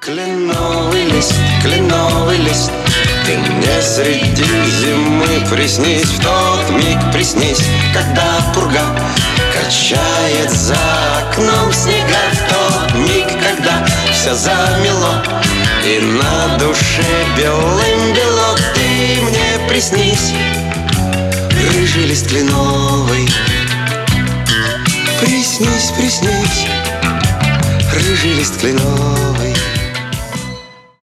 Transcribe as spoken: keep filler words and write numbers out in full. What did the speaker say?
Кленовый лист, кленовый лист, ты мне среди зимы приснись. В тот миг приснись, когда пурга качает за окном снега. В тот миг, когда все замело и на душе белым бело, ты мне приснись, рыжий лист кленовый. Приснись, приснись, рыжий лист кленовый.